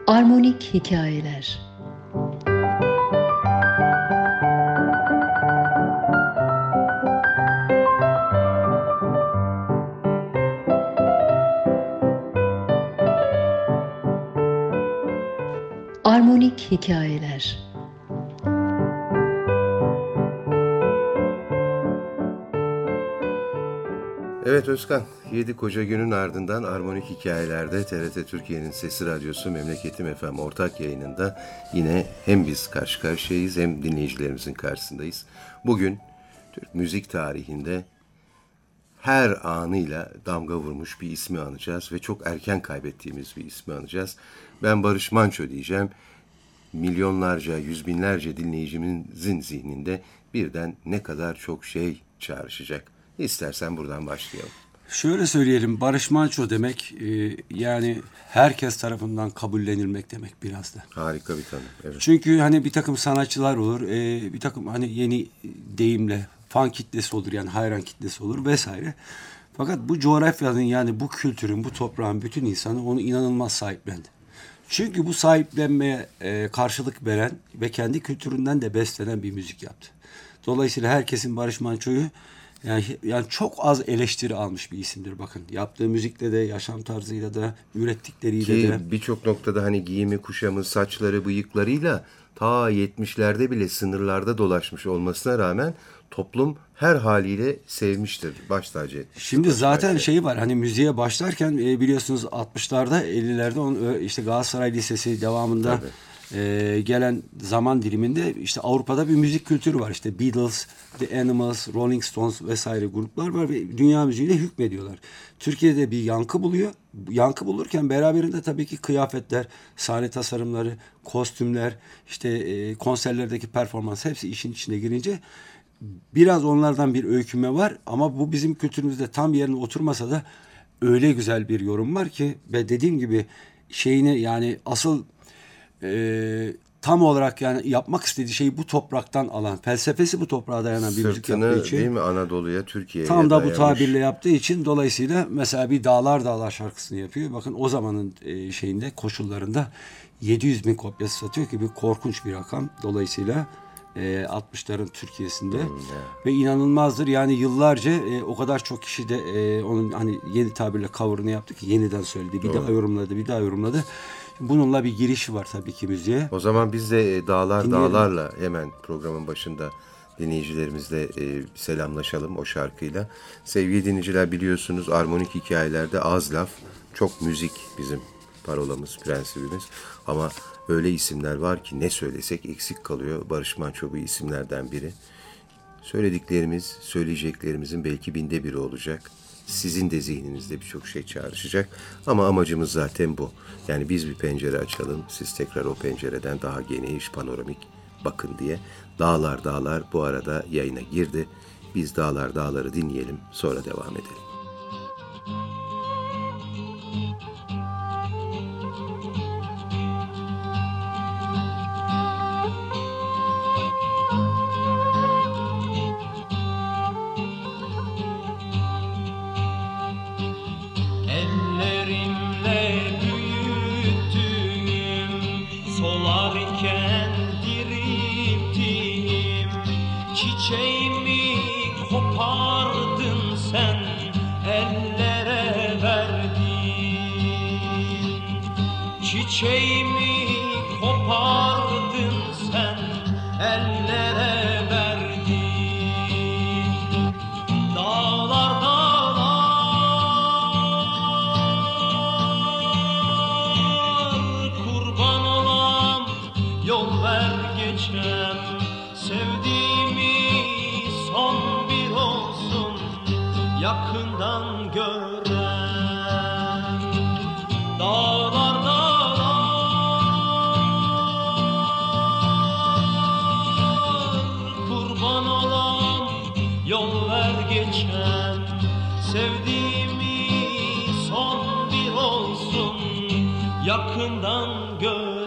Armonik Hikayeler. Armonik Hikayeler. Evet Özkan, 7 koca günün ardından Armonik Hikayeler'de TRT Türkiye'nin Sesi Radyosu Memleketim FM ortak yayınında yine hem biz karşı karşıyayız hem dinleyicilerimizin karşısındayız. Bugün Türk müzik tarihinde her anıyla damga vurmuş bir ismi anacağız ve çok erken kaybettiğimiz bir ismi anacağız. Ben Barış Manço diyeceğim. Milyonlarca, yüz binlerce dinleyicimizin zihninde birden ne kadar çok şey çağrışacak. İstersen buradan başlayalım. Şöyle söyleyelim, Barış Manço demek yani herkes tarafından kabullenilmek demek biraz da. Harika bir tanım. Evet. Çünkü hani bir takım sanatçılar olur, bir takım hani yeni deyimle fan kitlesi olur, yani hayran kitlesi olur vesaire. Fakat bu coğrafyanın, yani bu kültürün, bu toprağın bütün insanı onu inanılmaz sahiplendi. Çünkü bu sahiplenmeye karşılık veren ve kültüründen de beslenen bir müzik yaptı. Dolayısıyla herkesin Barış Manço'yu yani çok az eleştiri almış bir isimdir, bakın. Yaptığı müzikle de, yaşam tarzıyla da, ürettikleriyle Ki de. birçok noktada hani giyimi, kuşamı, saçları, bıyıklarıyla ta 70'lerde bile sınırlarda dolaşmış olmasına rağmen toplum her haliyle sevmiştir, baş tacı etmiştir. Şimdi zaten şeyi var, hani müziğe başlarken biliyorsunuz 60'larda 50'lerde işte Galatasaray Lisesi devamında gelen zaman diliminde işte Avrupa'da bir müzik kültürü var. İşte Beatles, The Animals, Rolling Stones vesaire gruplar var ve dünya müziğiyle hükmediyorlar. Türkiye'de bir yankı buluyor. Yankı bulurken beraberinde tabii ki kıyafetler, sahne tasarımları, kostümler, işte konserlerdeki performans, hepsi işin içine girince biraz onlardan bir öykünme var. Ama bu bizim kültürümüzde tam yerine oturmasa da öyle güzel bir yorum var ki, ve dediğim gibi şeyini, yani asıl tam olarak yani yapmak istediği şeyi bu topraktan alan, felsefesi bu toprağa dayanan bir müzik yaptığı için. Değil mi, Anadolu'ya, Türkiye'ye tam da dayanmış. bu tabirle yaptığı için, dolayısıyla mesela bir Dağlar Dağlar şarkısını yapıyor. Bakın o zamanın şeyinde, koşullarında 700 bin kopyası satıyor ki bir korkunç bir rakam. Dolayısıyla 60'ların Türkiye'sinde ve inanılmazdır. Yani yıllarca o kadar çok kişi de onun hani yeni tabirle cover'ını yaptı ki, yeniden söyledi. Bir daha yorumladı, bir daha yorumladı. Bununla bir girişi var tabii ki müziğe. O zaman biz de Dağlar'la hemen programın başında dinleyicilerimizle selamlaşalım o şarkıyla. Sevgili dinleyiciler, biliyorsunuz Armonik Hikayelerde az laf, çok müzik bizim parolamız, prensibimiz. Ama öyle isimler var ki ne söylesek eksik kalıyor. Barış Manço bu isimlerden biri. Söylediklerimiz, söyleyeceklerimizin belki 1/1000'i olacak. Sizin de zihninizde birçok şey çağrışacak. Ama amacımız zaten bu. Yani biz bir pencere açalım, siz tekrar o pencereden daha geniş, panoramik bakın diye. Dağlar Dağlar bu arada yayına girdi. Biz Dağlar Dağlar'ı dinleyelim, sonra devam edelim. Çiçeğimi kopardın sen, ellere verdin. Çiçeğimi kopardın sen, ellere verdin. Dağlar dağlar, kurban olam, yol ver geçem. Sevdiğimi son bir olsun, yakından gören. Dağlar dağlar, kurban olam, yol ver geçen. Sevdiğimi son bir olsun, yakından gören.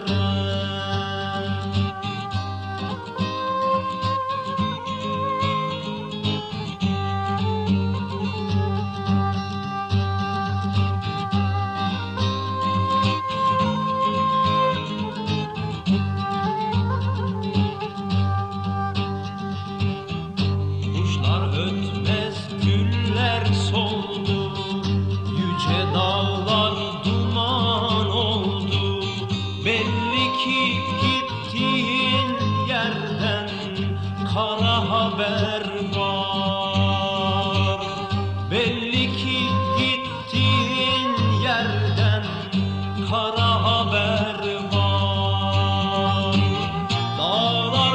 ki gittiğin yerden kara haber var. Belli ki gittiğin yerden kara haber var. Dağlar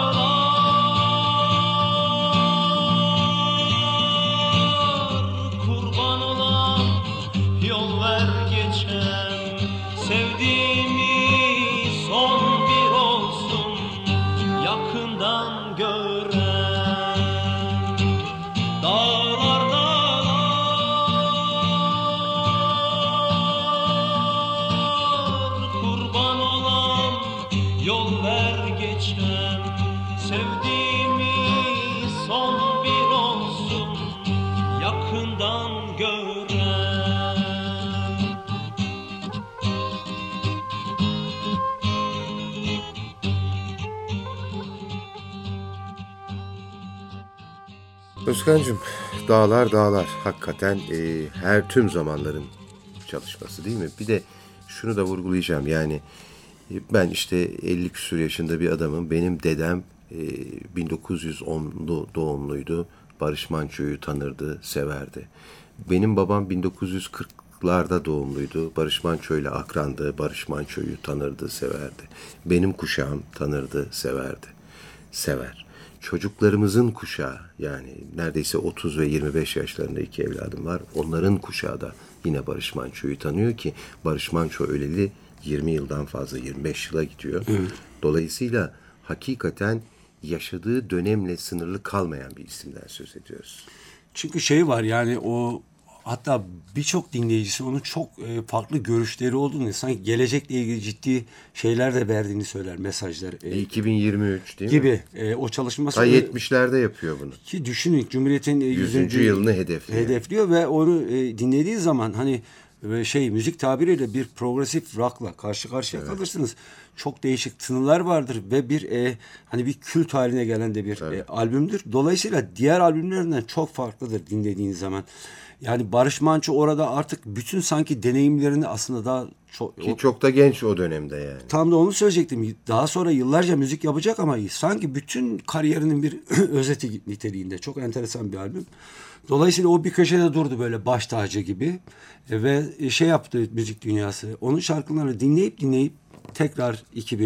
dağlar kurban olan yol ver geçen, sevdiğimi son bir olsun yakından gören. Dağlar dağlar kurban olan yol ver geçen, sevdiğimi son bir olsun yakından gören. Özkan'cığım, Dağlar Dağlar hakikaten tüm zamanların çalışması değil mi? Bir de şunu da vurgulayacağım, yani ben işte 50 küsur yaşında bir adamım. Benim dedem 1910'lu doğumluydu. Barış Manço'yu tanırdı, severdi. Benim babam 1940'larda doğumluydu. Barış Manço'yla akrandı. Barış Manço'yu tanırdı, severdi. Benim kuşağım tanırdı, severdi. Sever. Çocuklarımızın kuşağı, yani neredeyse 30 ve 25 yaşlarında iki evladım var. Onların kuşağı da yine Barış Manço'yu tanıyor ki Barış Manço öleli 20 yıldan fazla, 25 yıla gidiyor. Dolayısıyla hakikaten yaşadığı dönemle sınırlı kalmayan bir isimden söz ediyoruz. Çünkü şey var, yani o hatta birçok dinleyicisi onun çok farklı görüşleri olduğunu, sanki gelecekle ilgili ciddi şeyler de verdiğini söyler, mesajlar. 2023 değil gibi. mi? O çalışması... Ta 70'lerde yapıyor bunu. Ki düşünün, Cumhuriyet'in 100. yılını hedefliyor. Ve onu dinlediği zaman hani müzik tabiriyle bir progresif rock'la karşı karşıya kalırsınız. Çok değişik tınılar vardır ve hani bir kült haline gelen de bir albümdür. Dolayısıyla diğer albümlerinden çok farklıdır dinlediğiniz zaman. Yani Barış Manço orada artık bütün sanki deneyimlerini aslında daha çok da genç o dönemde yani. Tam da onu söyleyecektim. Daha sonra yıllarca müzik yapacak ama sanki bütün kariyerinin bir özeti niteliğinde. Çok enteresan bir albüm. Dolayısıyla o bir köşede durdu böyle baş tacı gibi. Ve yaptı müzik dünyası. Onun şarkılarını dinleyip tekrar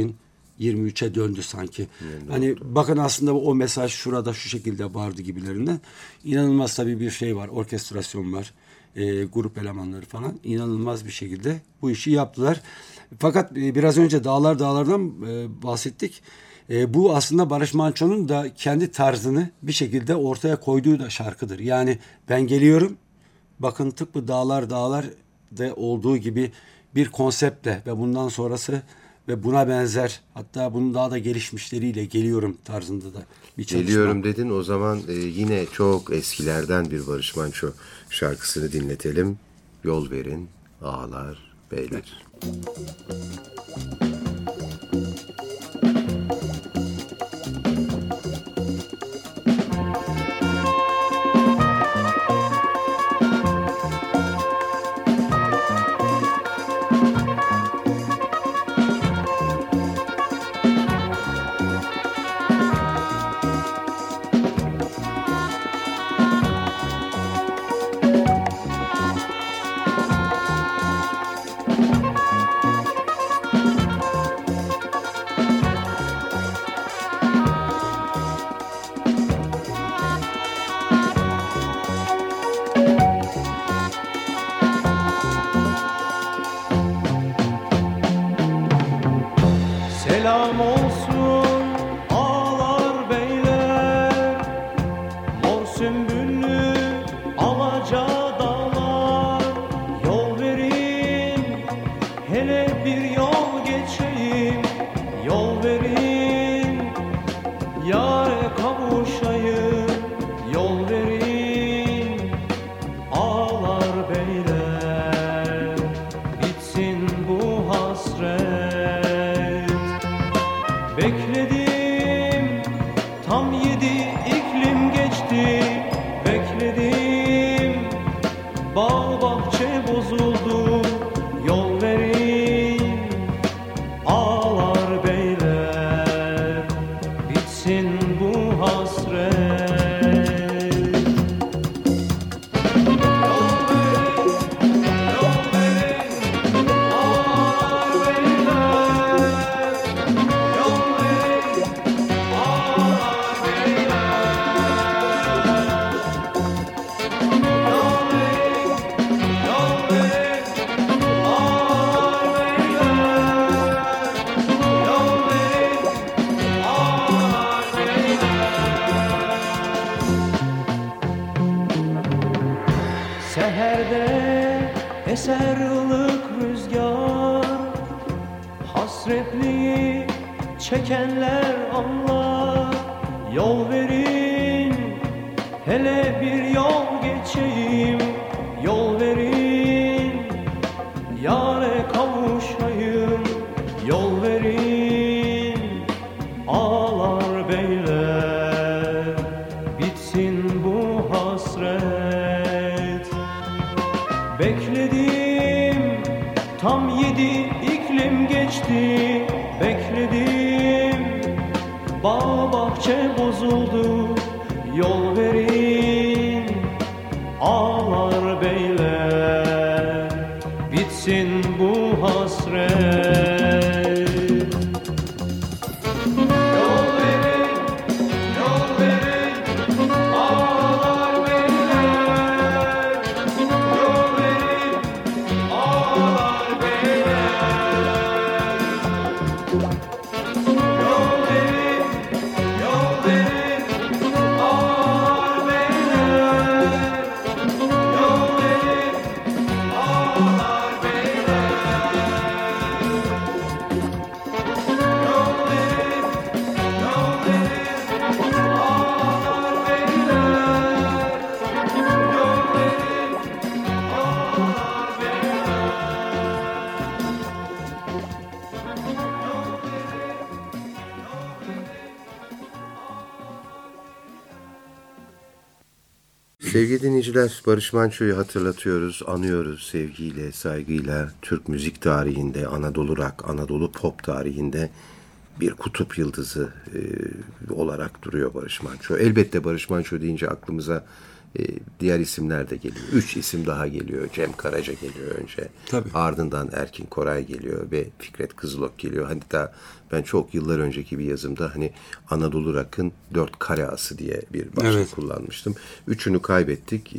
2023'e döndü sanki. Hani bakın, aslında o mesaj şurada şu şekilde vardı gibilerinden. İnanılmaz tabii bir şey var. Orkestrasyon var. Grup elemanları falan. İnanılmaz bir şekilde bu işi yaptılar. Fakat biraz önce Dağlar Dağlar'dan bahsettik. Bu aslında Barış Manço'nun da kendi tarzını bir şekilde ortaya koyduğu da şarkıdır. Yani ben geliyorum, bakın tıpkı Dağlar Dağlar'da olduğu gibi bir konseptle ve bundan sonrası ve buna benzer, hatta bunun daha da gelişmişleriyle geliyorum tarzında da bir çalışma. Geliyorum dedin, o zaman yine çok eskilerden bir Barış Manço şarkısını dinletelim. Yol verin ağalar beyler. Selam olsun ağalar beyler, mor sümbüllü alaca dağlar. Yol verin, hele bir yol geçeyim. Yol verin, yâre kavuşayım. Yol verin ağalar beyler, bitsin bu hasret. Bekledim, tam 7 iklim geçti. Bekledim, bağ bahçe bozuldu. Yol verin ağalar Eser ılık rüzgar, hasretliği çekenler anlar. Yol verin, hele bir yol geçeyim. Yol verin, yâre kavuşayım. Yol verin, ağalar beyler, bitsin bu hasret. Bekledim, tam 7 iklim geçti. Bekledim, bağ bahçe bozuldu. Yol verin, ağalar beyler, bitsin bu hasret. Yol verin, yol verin, ağalar beyler. Yol verin, ağalar beyler. Yol verin, yol verin, ağalar beyler. Yol verin, ağalar beyler. Yol verin, yol verin, ağalar beyler. Yol verin, ağalar Sevgili dinleyiciler, Barış Manço'yu hatırlatıyoruz, anıyoruz sevgiyle, saygıyla. Türk müzik tarihinde, Anadolu rock, Anadolu pop tarihinde bir kutup yıldızı olarak duruyor Barış Manço. Elbette Barış Manço deyince aklımıza diğer isimler de geliyor. 3 isim daha geliyor. Cem Karaca geliyor önce. Tabii. Ardından Erkin Koray geliyor ve Fikret Kızılok geliyor. Hatta ben çok yıllar önceki bir yazımda hani Anadolu Rock'ın 4 kare ası diye bir başlık kullanmıştım. 3'ünü kaybettik.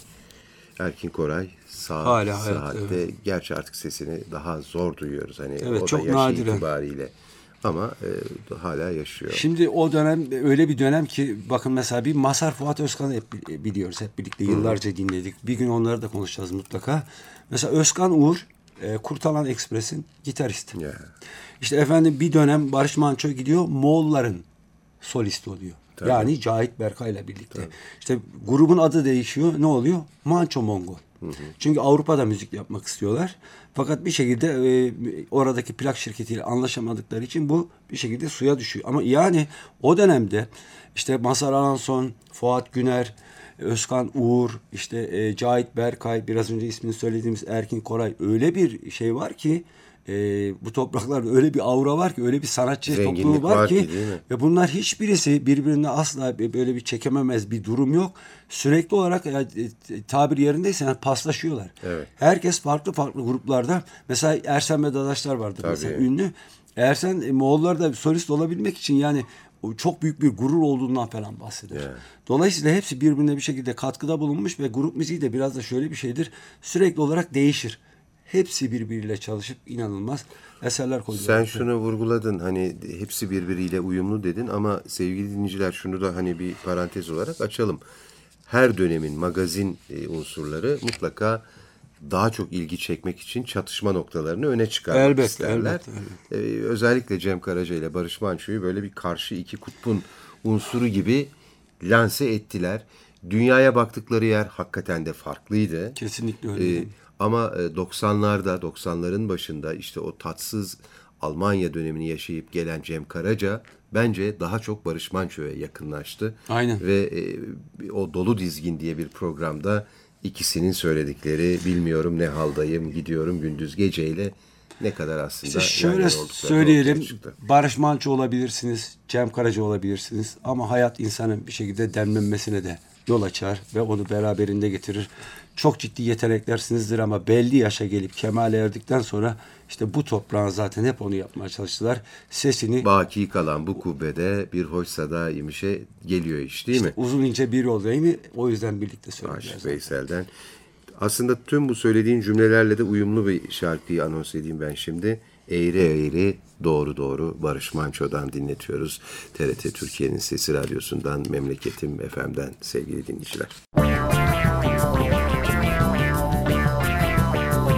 Erkin Koray Hala saatte. evet. Gerçi artık sesini daha zor duyuyoruz. Hani Evet, o çok da yaşı nadiren. itibariyle. Ama hala yaşıyor. Şimdi o dönem öyle bir dönem ki bakın mesela bir Mazhar Fuat Özkan'ı hep biliyoruz. Hep birlikte yıllarca dinledik. Bir gün onları da konuşacağız mutlaka. Mesela Özkan Uğur Kurtalan Ekspres'in gitaristi. Yeah. İşte efendim bir dönem Barış Manço gidiyor Moğolların solisti oluyor. Tabii. Yani Cahit Berkay'la birlikte. İşte grubun adı değişiyor. Ne oluyor? Manço Mongol. Çünkü Avrupa'da müzik yapmak istiyorlar. Fakat bir şekilde oradaki plak şirketiyle anlaşamadıkları için bu bir şekilde suya düşüyor. Ama yani o dönemde işte Mazhar Alanson, Fuat Güner, Özkan Uğur, işte Cahit Berkay, biraz önce ismini söylediğimiz Erkin Koray, öyle bir şey var ki bu topraklarda öyle bir aura var ki, öyle bir sanatçı Zenginlik topluluğu var ki değil mi? ve bunlar hiçbirisi birbirine asla böyle bir çekememez bir durum yok. Sürekli olarak tabir yerindeyse yani paslaşıyorlar. Evet. Herkes farklı farklı gruplarda. Mesela Ersen ve Dadaşlar vardır mesela ünlü. Ersen Moğollarda solist olabilmek için yani çok büyük bir gurur olduğundan falan bahseder. Yeah. Dolayısıyla hepsi birbirine bir şekilde katkıda bulunmuş ve grup müziği de biraz da şöyle bir şeydir. Sürekli olarak değişir. Hepsi birbiriyle çalışıp inanılmaz eserler koyuyorlar. Sen şunu vurguladın, hani hepsi birbiriyle uyumlu dedin ama sevgili dinleyiciler şunu da hani bir parantez olarak açalım. Her dönemin magazin unsurları mutlaka daha çok ilgi çekmek için çatışma noktalarını öne çıkarmak isterler. Elbette. Özellikle Cem Karaca ile Barış Manço'yu böyle bir karşı iki kutbun unsuru gibi lanse ettiler. Dünyaya baktıkları yer hakikaten de farklıydı. Kesinlikle öyle. Ama 90'ların başında işte o tatsız Almanya dönemini yaşayıp gelen Cem Karaca bence daha çok Barış Manço'ya yakınlaştı. Aynen. Ve o Dolu Dizgin diye bir programda ikisinin söyledikleri bilmiyorum ne haldayım, gidiyorum gündüz geceyle ne kadar aslında İşte şöyle söyleyelim, Barış Manço olabilirsiniz, Cem Karaca olabilirsiniz ama hayat insanın bir şekilde demlenmesine de yol açar ve onu beraberinde getirir. Çok ciddi yeteneklersinizdir ama belli yaşa gelip kemale erdikten sonra işte bu toprağın zaten hep onu yapmaya çalıştılar. Sesini baki kalan bu kubbede bir hoş sada imişe geliyor iş değil mi? Uzun ince bir yol değil mi? O yüzden birlikte söyleyeceğiz. Aşık Veysel'den. Aslında tüm bu söylediğin cümlelerle de uyumlu bir şarkıyı anons edeyim ben şimdi. Eğri eğri doğru doğru Barış Manço'dan dinletiyoruz. TRT Türkiye'nin Sesi Radyosu'ndan, Memleketim FM'den sevgili dinleyiciler.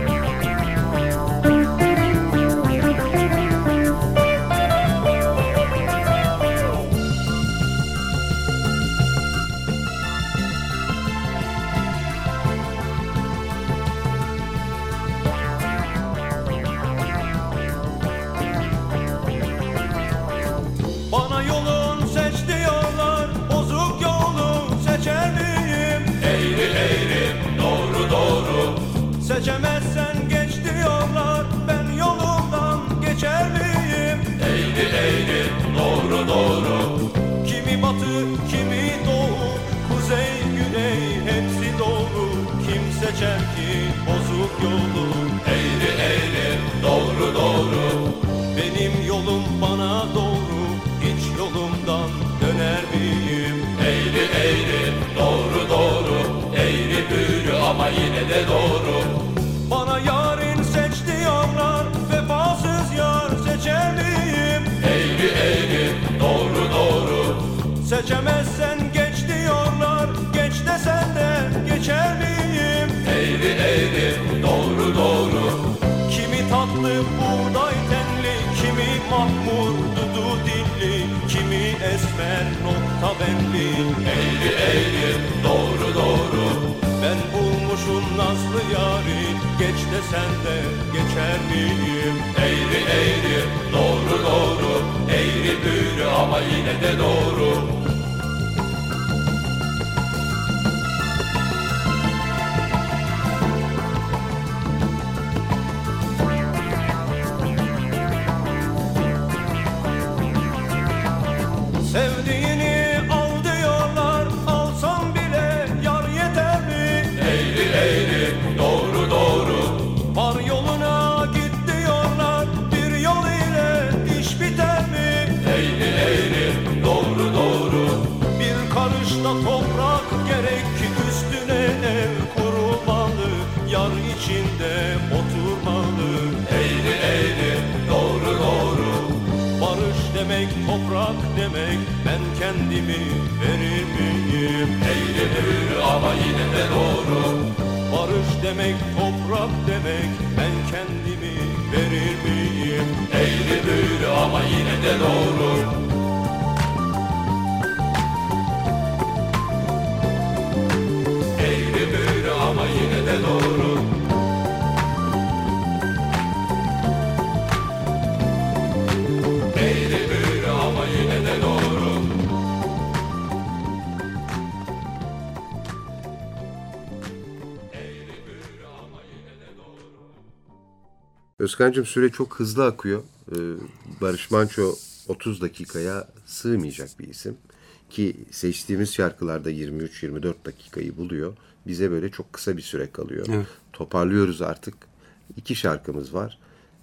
yolum eğri eğri doğru doğru. Benim yolum bana doğru, hiç yolumdan döner miyim? Eğri eğri doğru doğru, eğri büğrü ama yine de doğru. Bana yarın seç diyorlar, vefasız yar seçer miyim? Eğri eğri doğru doğru, seçemezsen geç diyorlar, geç desen de geçer miyim? Eğri eğri doğru doğru. Kimi tatlı buğday tenli, kimi mahmur dudu dilli, kimi esmer nokta benli. Eğri eğri doğru doğru. Ben bulmuşum nazlı yari, geç desen de geçer miyim? Eğri eğri doğru doğru, eğri büğrü ama yine de doğru. Sevdiğini al diyorlar, alsam bile yar yeter mi? Eğri eğri doğru doğru. Var yoluna git diyorlar, bir yol ile iş biter mi? Eğri eğri doğru doğru. Bir karışta toprak gerek ki üstüne ev kurulmalı, yar içinde oturmalı. Eğri eğri doğru doğru. Barış demek toprak demek, ben kendimi verir miyim? Eğri büğrü ama yine de doğru. Barış demek toprak demek, ben kendimi verir miyim? Eğri büğrü ama yine de doğru. Eğri büğrü ama yine de doğru. Eğri büğrü ama yine de doğru. Özkan'cığım süre çok hızlı akıyor. Barış Manço 30 dakikaya sığmayacak bir isim. Ki seçtiğimiz şarkılarda 23-24 dakikayı buluyor. Bize böyle çok kısa bir süre kalıyor. Evet. Toparlıyoruz artık. 2 şarkımız var.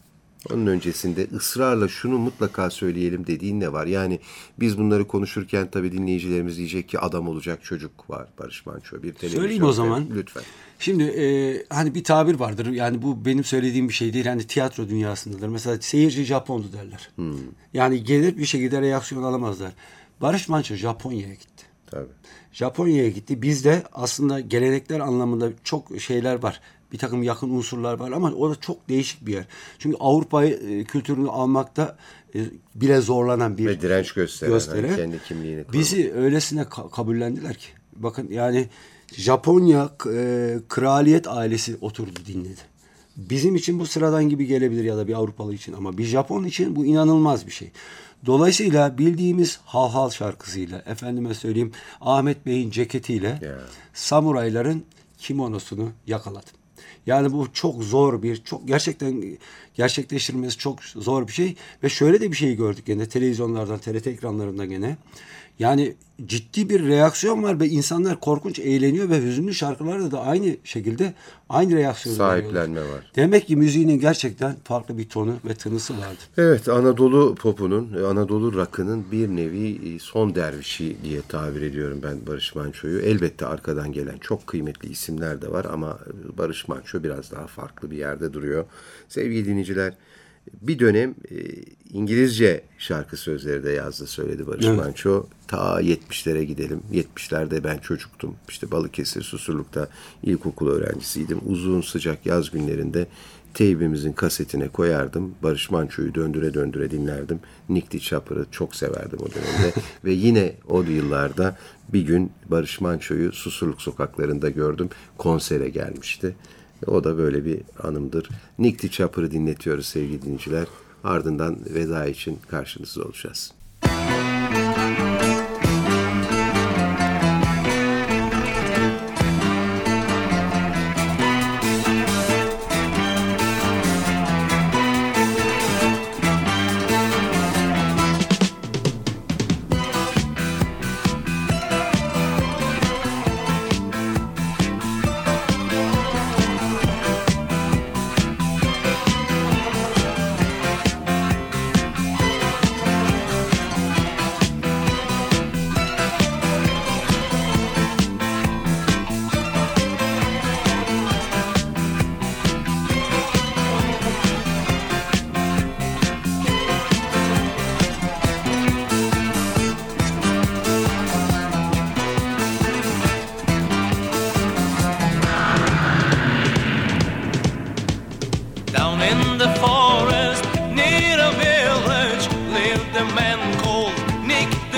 Onun öncesinde ısrarla şunu mutlaka söyleyelim dediğin ne var? Yani biz bunları konuşurken tabii dinleyicilerimiz diyecek ki adam olacak çocuk var Barış Manço. Bir televizyon. Söyleyeyim o zaman. Lütfen. Şimdi hani bir tabir vardır. Yani bu benim söylediğim bir şey değil. Hani tiyatro dünyasındadır. Mesela seyirci Japondu derler. Yani gelir bir şekilde reaksiyon alamazlar. Barış Manço Japonya'ya gitti. Tabii. Japonya'ya gitti. Bizde aslında gelenekler anlamında çok şeyler var. Bir takım yakın unsurlar var ama o da çok değişik bir yer. Çünkü Avrupa kültürünü almakta bile zorlanan bir Ve direnç gösteren. Yani kendi kimliğini korumak. Bizi öylesine kabullendiler ki. Bakın yani Japonya kraliyet ailesi oturdu dinledi. Bizim için bu sıradan gibi gelebilir ya da bir Avrupalı için ama bir Japon için bu inanılmaz bir şey. Dolayısıyla bildiğimiz Hav Hav şarkısıyla, efendime söyleyeyim Ahmet Bey'in ceketiyle samurayların kimonosunu yakaladı. Yani bu çok zor bir, çok gerçekten gerçekleştirmesi çok zor bir şey. Ve şöyle de bir şey gördük gene televizyonlardan, TRT ekranlarında gene. Yani ciddi bir reaksiyon var ve insanlar korkunç eğleniyor ve hüzünlü şarkılarda da aynı şekilde aynı reaksiyonu sahiplenme var. Demek ki müziğinin gerçekten farklı bir tonu ve tınısı vardı. Evet, Anadolu popunun, Anadolu rock'ının bir nevi son dervişi diye tabir ediyorum ben Barış Manço'yu. Elbette arkadan gelen çok kıymetli isimler de var ama Barış Manço biraz daha farklı bir yerde duruyor. Sevgili dinleyiciler, bir dönem İngilizce şarkı sözleri de yazdı, söyledi Barış Manço. Ta 70'lere gidelim. 70'lerde ben çocuktum. İşte Balıkesir, Susurluk'ta ilkokul öğrencisiydim. Uzun sıcak yaz günlerinde teybimizin kasetine koyardım. Barış Manço'yu döndüre döndüre dinlerdim. Nick Chopper'ı çok severdim o dönemde. Ve yine o yıllarda bir gün Barış Manço'yu Susurluk sokaklarında gördüm. Konsere gelmişti. O da böyle bir anımdır. Nick Chopper'ı dinletiyoruz sevgili dinleyiciler. Ardından veda için karşınızda olacağız.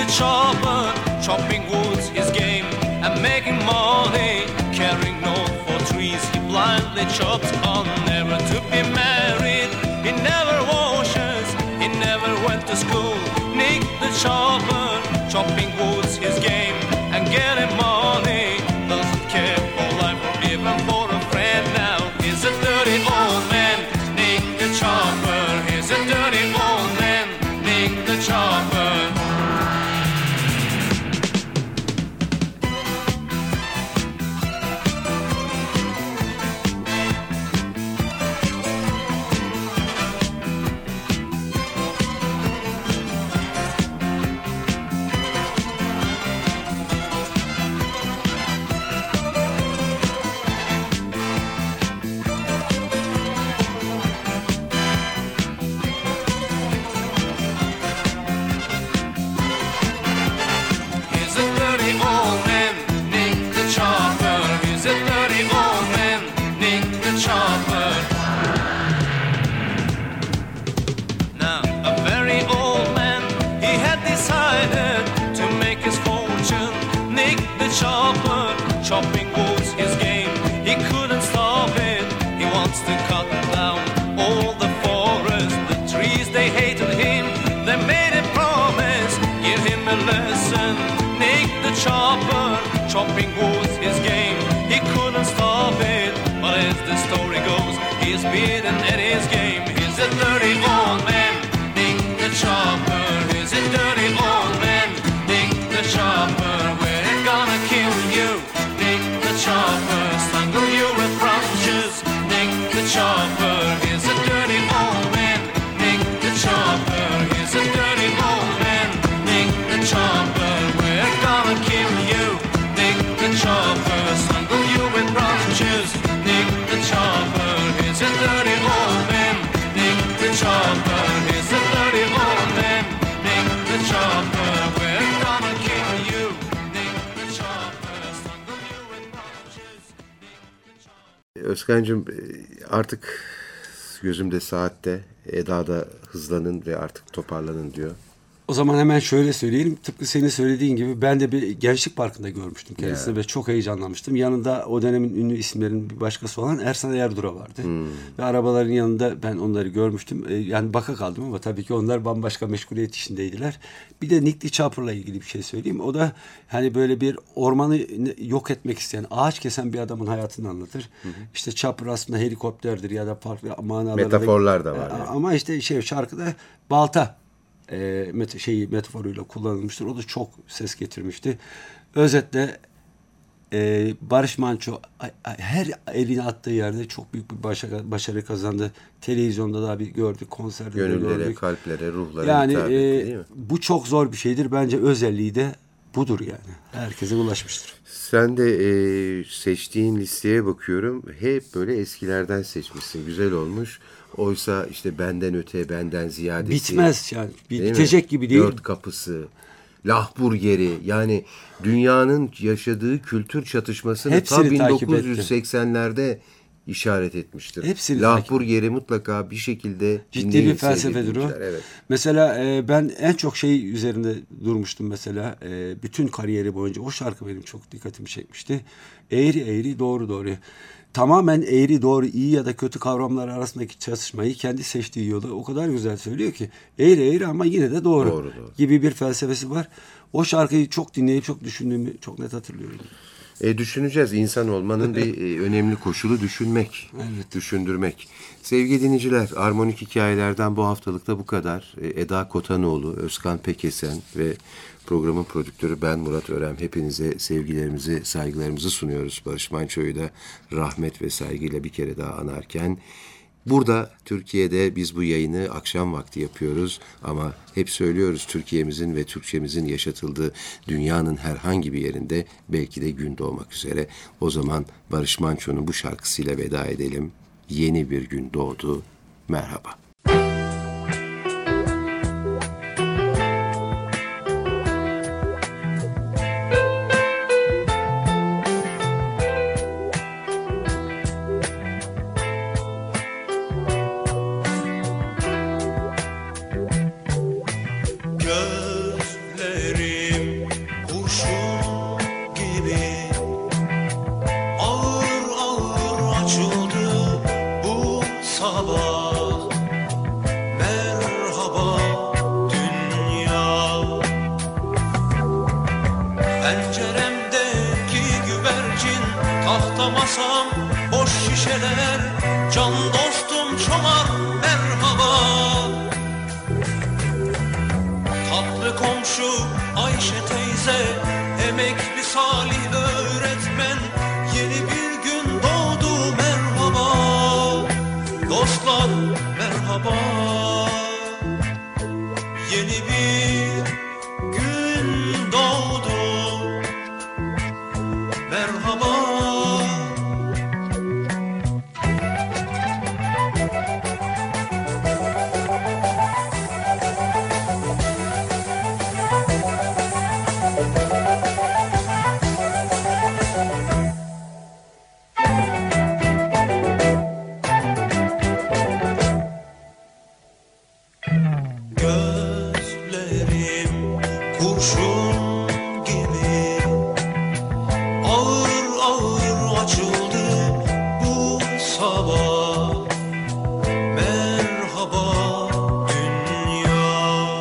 chopper, chopping wood's his game, and making money, carrying note for trees. He blindly chops on, never to be married. He never washes, he never went to school. Nick the chopper, chopping wood's his game, and getting money, doesn't care for life or even for a friend. Now he's a dirty old man, Nick the chopper. He's a dirty old man, Nick the chopper. Chopping wood's his game, he couldn't stop it. He wants to cut down all the forest. The trees, they hated him, they made a promise, give him a lesson. Nick the chopper, chopping wood's his game, he couldn't stop it. But as the story goes, he's beaten at his game. He's a dirty old man, Nick the chopper. He's a dirty old man, Nick the chopper. We're gonna kill you, chopper, strangle you with branches. Nick the chopper is a dirty old man. Nick the chopper is a dirty old man. Nick the chopper, we're gonna kill you. Nick the chopper, strangle you with branches. Nick the chopper is a dirty old man. Nick the chopper is a dirty old man. Nick the chopper, we're gonna kill you. Nick the chopper, strangle you with branches. Özkan'cığım artık gözümde saatte, Eda da hızlanın ve artık toparlanın diyor. O zaman hemen şöyle söyleyelim. Tıpkı senin söylediğin gibi ben de bir Gençlik Parkı'nda görmüştüm kendisini ve çok heyecanlanmıştım. Yanında o dönemin ünlü isimlerinin bir başkası olan Ersan Erdura vardı. Ve arabaların yanında ben onları görmüştüm. Yani baka kaldım ama tabii ki onlar bambaşka meşguliyet içindeydiler. Bir de Nick the Chopper'la ilgili bir şey söyleyeyim. O da hani böyle bir ormanı yok etmek isteyen, ağaç kesen bir adamın hayatını anlatır. İşte Chopper aslında helikopterdir ya da farklı manalarda. Metaforlar da var. Yani. Ama işte şarkıda balta metaforuyla kullanılmıştır. O da çok ses getirmişti. Özetle Barış Manço her elini attığı yerde çok büyük bir başarı kazandı. Televizyonda da bir gördük, konserde gönüllere, gördük. Kalplere, ruhlara yani hitap etti, değil mi? Bu çok zor bir şeydir. Bence özelliği de budur yani. Herkese ulaşmıştır. Sen de seçtiğin listeye bakıyorum. Hep böyle eskilerden seçmişsin. Güzel olmuş. Oysa işte benden öte, benden ziyadesi. Bitmez yani. Bitecek gibi değil. Dört kapısı, Lahburgeri, yani dünyanın yaşadığı kültür çatışmasını hepsini ta 1980'lerde işaret etmiştir. Hepsini Lahburgeri mutlaka bir şekilde ciddi bir felsefedir o. Evet. Mesela ben en çok şey üzerinde durmuştum mesela. Bütün kariyeri boyunca o şarkı benim çok dikkatimi çekmişti. Eğri eğri doğru doğru. Tamamen eğri doğru iyi ya da kötü kavramlar arasındaki çatışmayı kendi seçtiği yolu o kadar güzel söylüyor ki eğri eğri ama yine de doğru gibi bir felsefesi var. O şarkıyı çok dinleyip çok düşündüğümü çok net hatırlıyorum. Düşüneceğiz. İnsan olmanın bir önemli koşulu düşünmek, düşündürmek. Sevgili dinleyiciler, Armonik Hikayelerden bu haftalıkta bu kadar. Eda Kotanoğlu, Özkan Pekesen ve programın prodüktörü ben Murat Örem. Hepinize sevgilerimizi, saygılarımızı sunuyoruz. Barış Manço'yu da rahmet ve saygıyla bir kere daha anarken, burada Türkiye'de biz bu yayını akşam vakti yapıyoruz ama hep söylüyoruz, Türkiye'mizin ve Türkçemizin yaşatıldığı dünyanın herhangi bir yerinde belki de gün doğmak üzere. O zaman Barış Manço'nun bu şarkısıyla veda edelim. Yeni bir gün doğdu. Merhaba. Gözleri komşu Ayşe teyze, emekli Salih öğretmen, yeni bir gün doğdu merhaba. Dostlar merhaba, yeni bir gün doğdu merhaba. Gözlerim kurşun gibi ağır ağır açıldı bu sabah. Merhaba dünya.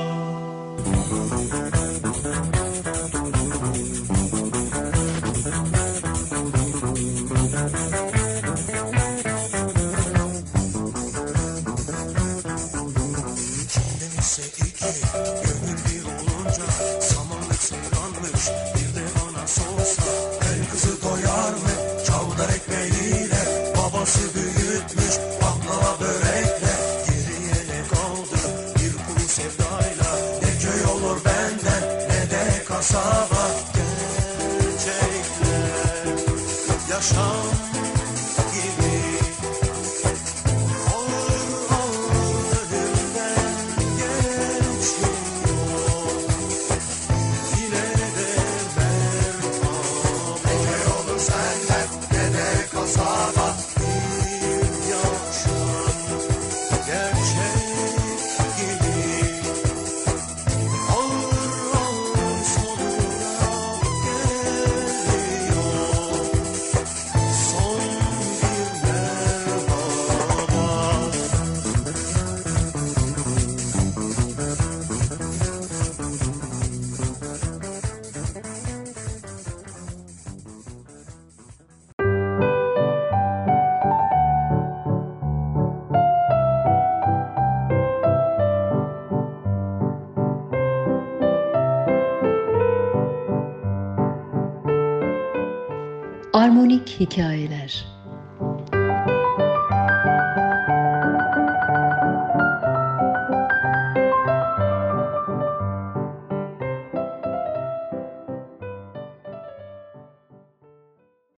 Ise iki, gönül bir olunca samanlık seyranmış. Bir de bana sorsa el kızı doyar mı çavdar ekmeğiyle? Babası büyütmüş baklava börekle. Geriye ne kaldı bir kuru sevdayla? Ne köy olur benden ne de kasaba. Gerçekler yaşam gibi Armonik hikayeler.